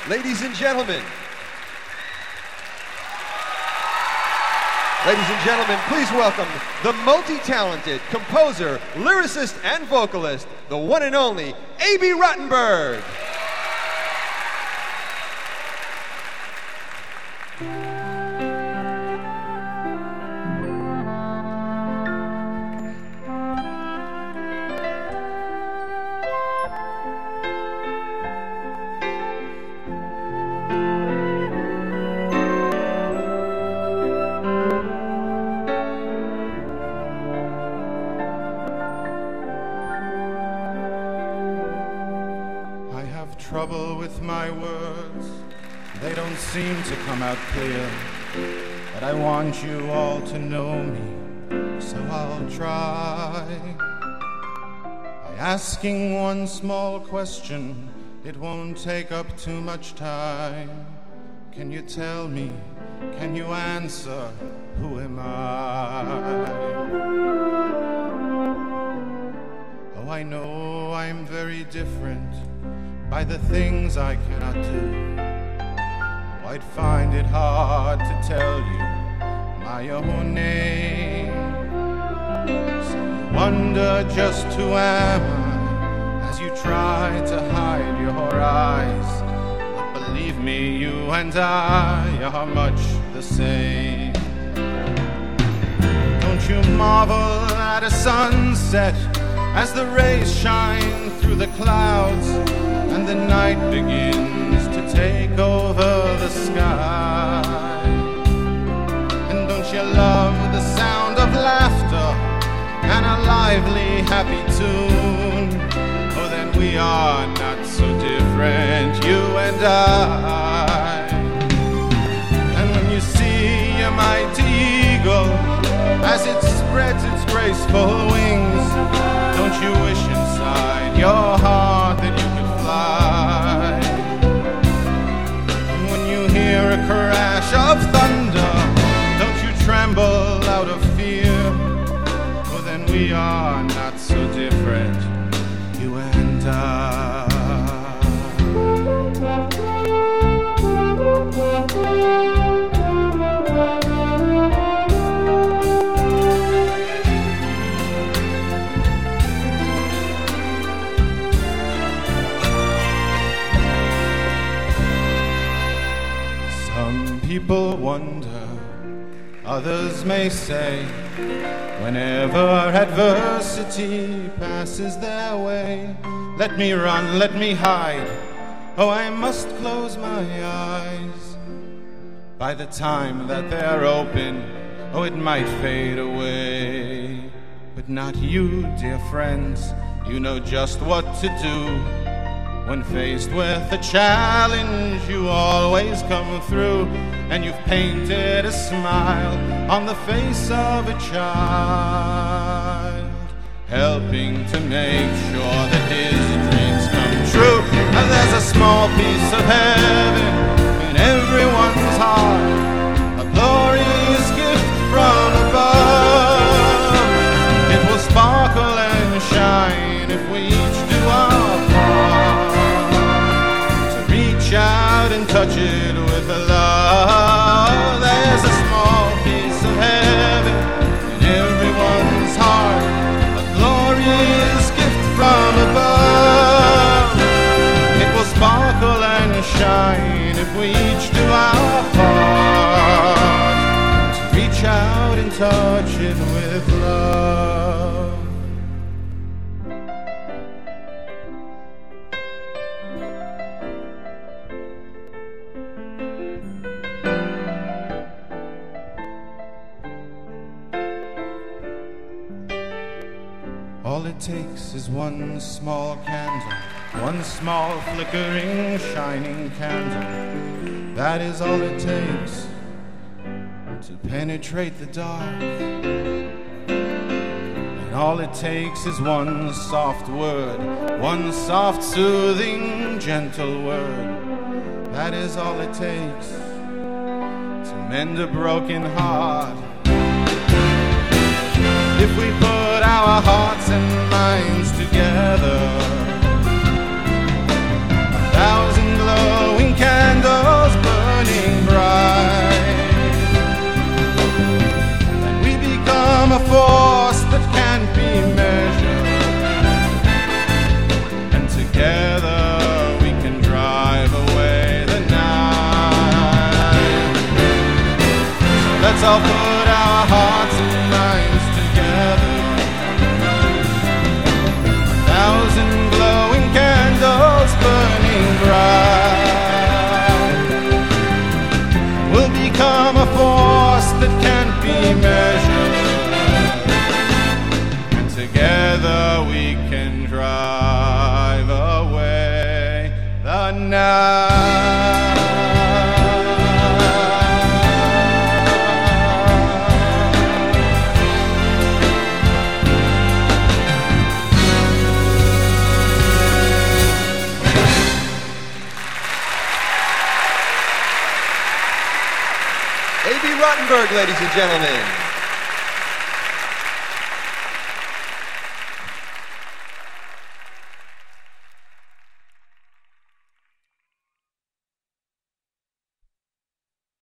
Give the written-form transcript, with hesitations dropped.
Ladies and gentlemen, please welcome the multi-talented composer, lyricist, and vocalist, the one and only Abie Rotenberg. Trouble with my words, they don't seem to come out clear, but I want you all to know me, so I'll try by asking one small question. It won't take up too much time. Can you tell me, can you answer, who am I? Oh, I know I'm very different by the things I cannot do. I'd find it hard to tell you my own name. So you wonder just who am I as you try to hide your eyes. But believe me, you and I are much the same. Don't you marvel at a sunset as the rays shine through the clouds and the night begins to take over the sky? And don't you love the sound of laughter and a lively, happy tune? Oh, then we are not so different, you and I. And when you see a mighty eagle as it spreads its graceful wings, don't you wish inside your heart that you could fly? And when you hear a crash of thunder, don't you tremble out of fear? Oh, then we are not so different, you and I. People wonder, others may say, whenever adversity passes their way, let me run, let me hide, oh, I must close my eyes. By the time that they're open, oh, it might fade away. But not you, dear friends, you know just what to do. When faced with a challenge, you always come through, and you've painted a smile on the face of a child, helping to make sure that his dreams come true. And there's a small piece of heaven in everyone's heart, a glorious gift from above. It will sparkle and shine if we each do our part, reach out and touch it with love. There's a small piece of heaven in everyone's heart, a glorious gift from above. It will sparkle and shine if we each do our part, to reach out and touch it with love. All it takes is one small candle, one small flickering, shining candle. That is all it takes to penetrate the dark. And all it takes is one soft word, one soft, soothing, gentle word. That is all it takes to mend a broken heart. If we put our hearts and minds together, 1,000 glowing candles all put our hearts and minds together. 1,000 glowing candles burning bright will become a force that can't be measured, and together we can drive away the night. A.B. Rottenberg, ladies and gentlemen.